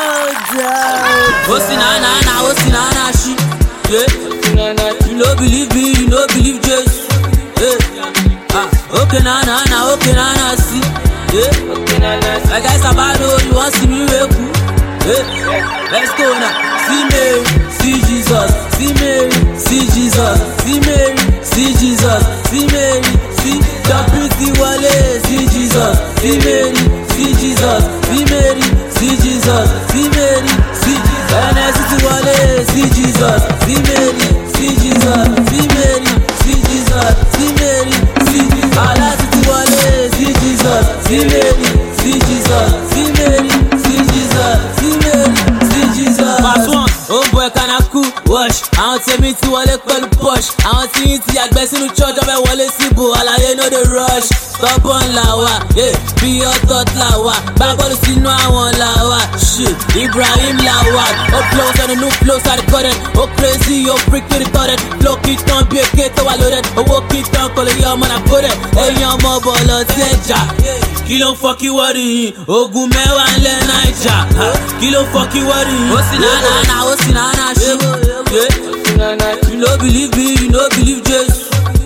down. Oh sinana, oh sinana she. Yeah. You no believe me, you no believe Jesus. Yeah. Ah, okay na na na, okay na na see. Yeah. Okay na na. Like I said, Bado, you want see me wake up? Yeah. Let's go now. See Mary, see Jesus. See Mary, see Jesus. See Mary, see Jesus. See Mary, see the pretty Wale. See Jesus. See Mary, see Jesus. See Mary, see Jesus. See Mary, see Jesus. N S C Wale. See Jesus. See Mary, see Jesus. See Mary, see Jesus. See Mary, see Jesus. Allah see Wale. See Jesus. See Mary, see Jesus. See Mary, see Jesus. See Mary, see Jesus. Pass one. Oh boy, can I cool? Wash. I don't tell me to wale pẹ̀lú push. I don't see it yàgbẹ́ sínú church ọbẹ̀ wọlé síbò. Àlàyé no dey rush. Stubborn làwà, yeah. Be your thought làwà. Bábọ́ọ̀lù sínú àwọn làwà. Shit, Ibrahim làwà. Oh close on the new flows I recorded. Oh crazy, oh freak to the thought. Flow kit tán bí èké tó wà loaded. Owó kit tán kò lè yọ ọmọ náà kódẹ̀. Èèyàn ọmọ bọ̀lọ̀ tí ẹ jà. Kí ló ń fọ́ kí wọ́ọ̀rì yìí? Ogun mẹ́wàá ńlẹ̀ Naija. Kí ló ń fọ́ kí wọ́ọ̀rì yìí? Ó sì náà náà náà, ó sì náà náà ṣe. You no believe me, you no believe Jesus.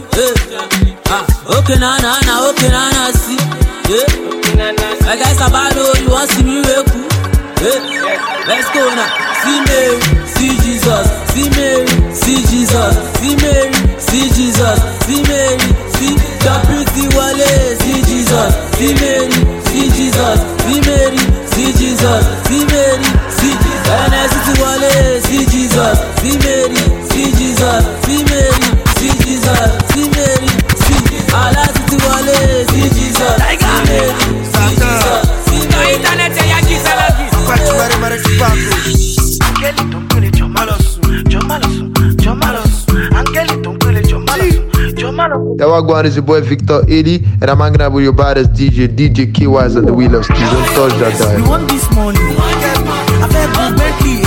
Yeah. Ah, okay na na na, okay na na see. Yeah. Like I said, Bado, you want see me wake up? Yeah. Let's go now. See Mary, see Jesus. See Mary, see Jesus. See Mary, see Jesus. See Mary, see the pretty Wale. See Jesus. See Mary, see Jesus. See Mary, see Jesus. See Mary, see Jesus. N S C Wale. See Jesus. See Mary, see Jesus. See Mary, see Jesus. See Mary, see Jesus. Allah see Wale. See Jesus. See Mary, see Jesus. See Mary. Internet ya Jesus. Mare mare chupaco. Angelito pele chomalosu, chomalosu, chomalosu. Angelito pele chomalosu, chomalosu. Yo, what going on? It's your boy Victor eighty, and I'm hanging out with your baddest D J, D J Kiwas and the Wheel of Steel. Don't touch that guy. You want this money? I feel good, Bentley,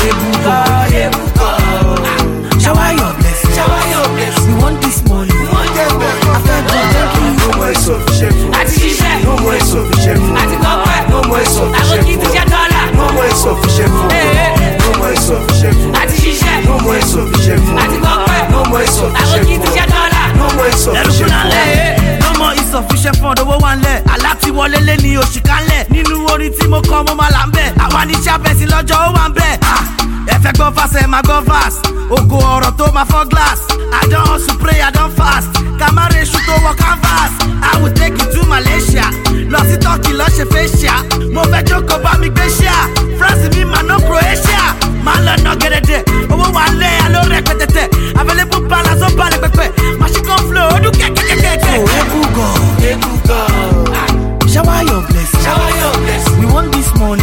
Ebuka. Shower your blessing. Shower your blessing. You want this money? I feel good, Bentley. No more sufficient. Àti ṣiṣẹ́. No more sufficient. Àti kọ́pẹ́. No more Àwọn sufficient. kì í ti jẹ́ dọ́là. No more sufficient. No more sufficient. Àti ṣiṣẹ́. No more sufficient. Àti kọ́pẹ́. No more Àwọn kì í ti jẹ́ sufficient. dọ́là. No more sufficient. No more insufficient fund, owó wà ńlẹ̀. Àlá ti wọlé lé ní oṣù kálẹ̀. Nínú orin tí mo kọ mo máa là ń bẹ̀. Àwa ní sábẹ̀sì lọ́jọ́ ó wà ń bẹ̀. Ẹ fẹ́ gbọ́ fast ẹ máa gbọ́ fast. Ògo ọ̀rọ̀ tó máa fọ́ glass. I don hustle pray I don fast. Kàmáre iṣu tó wọ canvas. I will take you to Malaysia. Lọ sí Turkey lọ ṣe facial. Mo fẹ́ jókòó bá mi gbé ṣíà. France mi máa ná Croatia. Máa lọ ná gẹ̀dẹ̀dẹ̀. Owó wà ń lẹ̀ àlọ́ rẹ̀ pẹ̀tẹ̀tẹ̀. Available balance ó balẹ̀ pẹ̀pẹ̀. Machine gun flow ó dún kẹ̀kẹ̀kẹ̀kẹ̀. Ebuka, Ebuka. Shower your blessing. Shower your blessing. We want this money.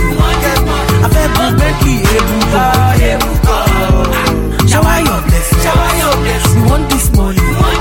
I feel good, Bentley, Ebuka, Ebuka. Shower your blessing. Shower your blessing. We want this money.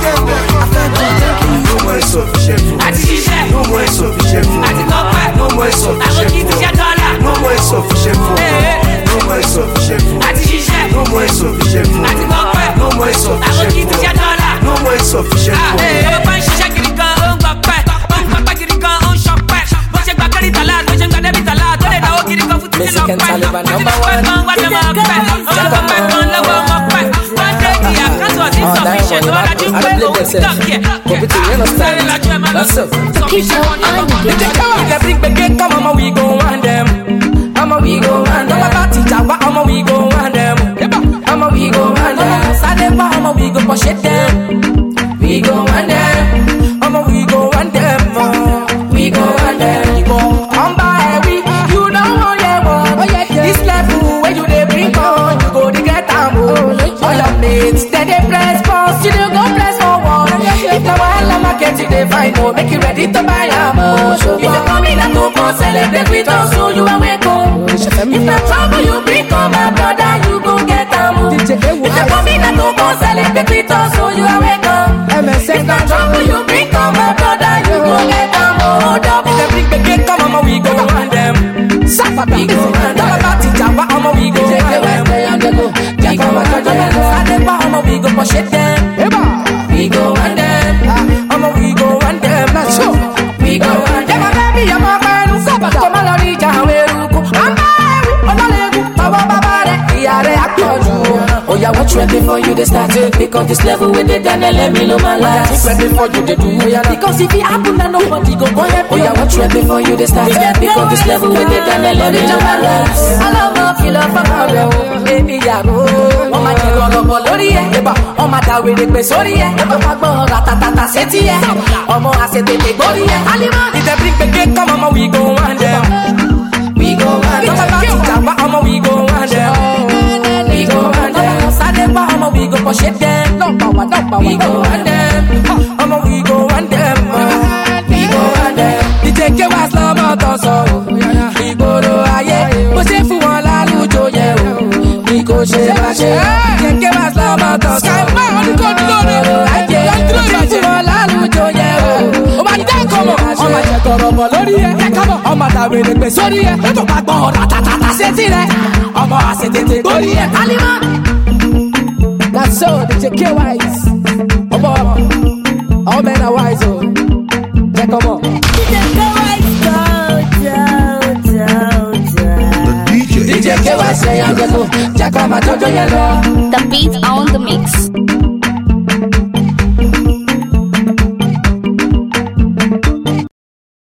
I feel good, Bentley. No more sufficient. Àti ṣiṣẹ́. No more sufficient. Àti kọ́pẹ́. No more Àwọn kì í ti sufficient. jẹ́ dọ́là. No more sufficient. No more sufficient. Àti ṣiṣẹ́. No more sufficient. Àti kọ́pẹ́. No more Àwọn kì í ti jẹ́ sufficient. dọ́là. No more sufficient. Ọmọ bá ń ṣiṣẹ́ gidi gan, ó ń gbà pẹ́. Ó ń pápá gidi gan, ó ń ṣọpẹ́. Bó ṣe gba kẹ́rì tàlá, bó ṣe gba dẹ́bì tàlá, tó lè náwó gidi gan fún títí lọ pẹ́. Àti lọ pẹ́ kan wá dé máa pẹ́. Ọmọ kan pẹ́ kan lọ́wọ́ ọmọ pẹ́. Wọ́n dé kí àkáǹtì ọ̀sìn sufficient. Wọ́n dájú pé òun ti dọ̀ kí ẹ̀. Sáré lajú ẹ̀ máa lọ sí sufficient. They take care of the big big come on, we go on them. I'm a we go on them. I'm a teacher, but I'm a we go on them. I'm a we go on them. Sadeva, I'm a we go push it them. We go on them. I'm a we go on them. We go on them. We go on by we. You know how you want. This level where you they bring on, you go to get them. All your mates, then they press pause, you don't go press forward. If the one I'm a get you, they find more, make you ready to buy a more. the beat so you awake up. M S N can trouble you bring come my brother, you go get them hold up. If they bring the cake come mama we go run them. Suffer we go run them. Talk about teacher but mama we go run them. We go run them. Sadepa mama we go push it them. We go run them. Mama we go run them. That's so. We go run them. My baby I'm a man who suffer. Come on reach out where you go. I'm oh yeah, watch right before you they start it. Because this level with the done, let me know my life. Think right before you they do. Oh yeah, because if it happen, then nobody go go help. Oh yeah, watch right before you they start it. Because this level with the done, let me know my life. I love my feel of my baby, yeah, oh my God, oh my lordy, yeah, oh my God, we the sorry, yeah, oh my God, ratatata, seti, yeah, oh my I said they body, yeah, Alima, if they bring the cake, come on, we go on them. We go on them. I'ma we go on them. We go on them. Sadepa, I'ma we go push it them. Number one, number one. We go on them. I'ma we go on them. We go on them. The take your ass love out of so. We go to aye. But if you want la lujo ye, we go share la share. Take your ass love out of so. Skyman, go to the aye. If you want la lujo ye, oh my God, come on. Oh my God, come on, Lord, yeah, come on. Oh my God, we the best, sorry, yeah. Don't back on, ratatata, seti, yeah. Oh my God, seti, sorry, yeah. Alima. That's so, the J K wise. Oh boy, all men are wise, oh. Yeah, come on. D J K wise, go, go, go, go. D J K wise, say I'm gonna go. Jack on my jojo yellow. The beat on the mix.